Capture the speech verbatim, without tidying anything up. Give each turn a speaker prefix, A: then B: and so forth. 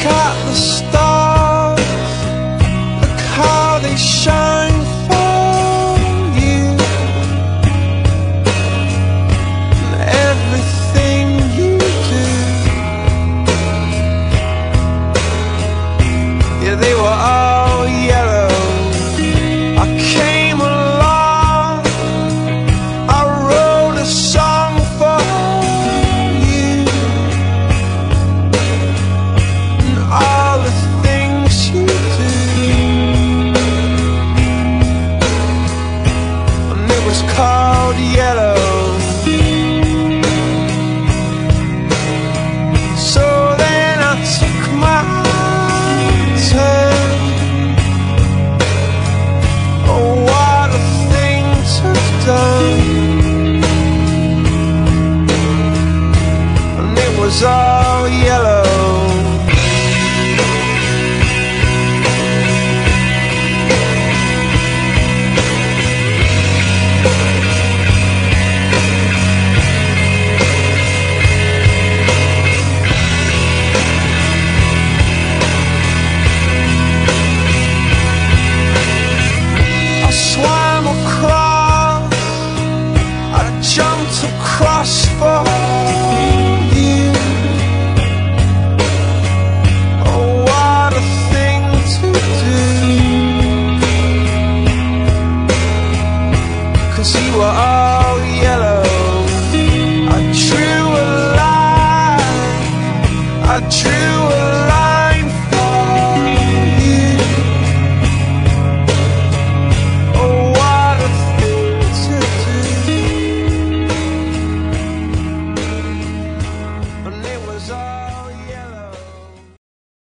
A: at the stars, look how they shine for you, and everything you do. Yeah, they were all yellow. I came along, I wrote a song for you, and all the things you do. And it was called Yellow. So then I took my turn. Oh, what a thing to have done. And it was all yellow. I swam across, I jumped across for you. Oh, what a thing to do, 'cause you were all yellow. I drew a line, I drew a line for you. Oh, what a thing to do. And it was all